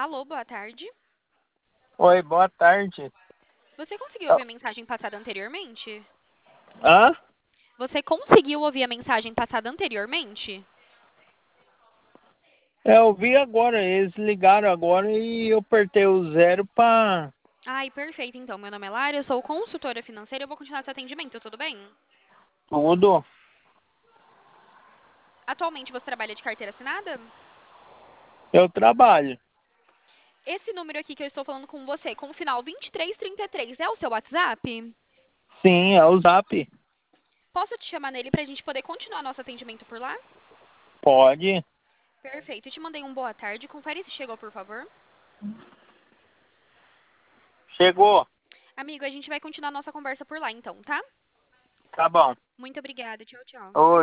Alô, boa tarde. Oi, boa tarde. Você conseguiu ouvir a mensagem passada anteriormente? Hã? Você conseguiu ouvir a mensagem passada anteriormente? Eu vi agora, eles ligaram agora e eu apertei o zero pra Ai, perfeito. Então, meu nome é Lara, eu sou consultora financeira e eu vou continuar seu atendimento, tudo bem? tudo. Atualmente você trabalha de carteira assinada? Eu trabalho. Esse número aqui que eu estou falando com você, com o final 2333, é o seu WhatsApp? Sim, é o Zap. Posso te chamar nele para a gente poder continuar nosso atendimento por lá? Pode. Perfeito. Eu te mandei um boa tarde. Confere se chegou, por favor. Chegou. Amigo, a gente vai continuar nossa conversa por lá então, tá? Tá bom. Muito obrigada. Tchau, tchau. Oi.